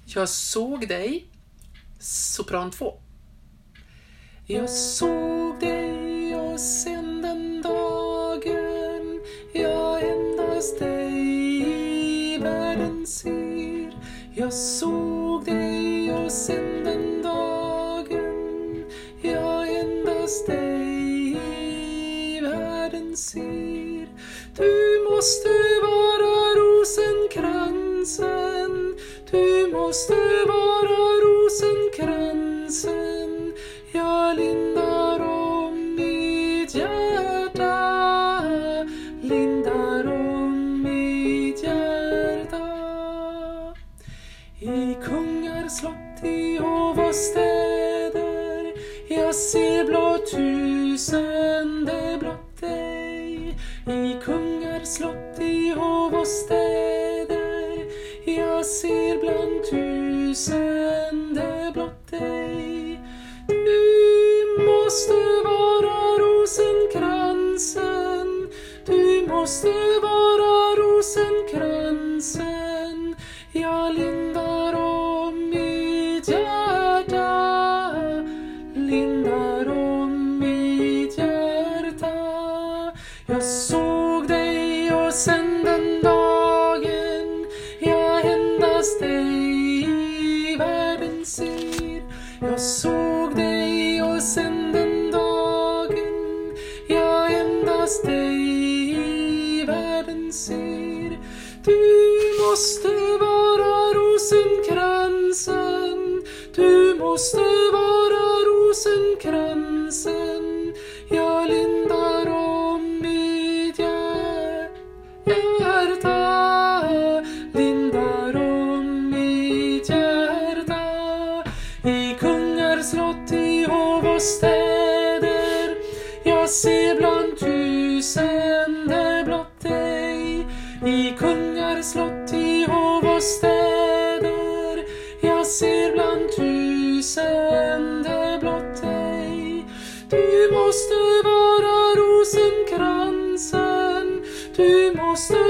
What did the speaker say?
Jag såg dig. Sopran 2. Jag såg dig och sen den dagen jag endast dig i världen ser. Jag såg dig och sen den dagen jag endast dig i världen ser. Du måste vara rosenkransen, du måste vara rosenkransen. Jag lindar om mitt hjärta, lindar om mitt hjärta. I kungarslott, i hov och städer, jag ser blott tusende blott dig. I kungarslott, i hov och städer, jag ser bland tusende blott dig. Du måste vara rosenkransen, du måste vara rosenkransen. Jag lindar om mitt hjärta, lindar om mitt hjärta. Jag såg dig och sen den dagen jag endast dig i världen ser. Jag såg dig och sen den dagen jag endast dig i världen ser. Du måste vara rosenkransen, du måste vara rosenkransen. Jag lindar om mitt hjärta, lindar om mitt hjärta. I kungarslott, i hov och städer, jag ser bland tusende blott dig. I kungarslott, i hov och städer, jag ser bland tusende blott dig. Du måste vara rosenkransen, du måste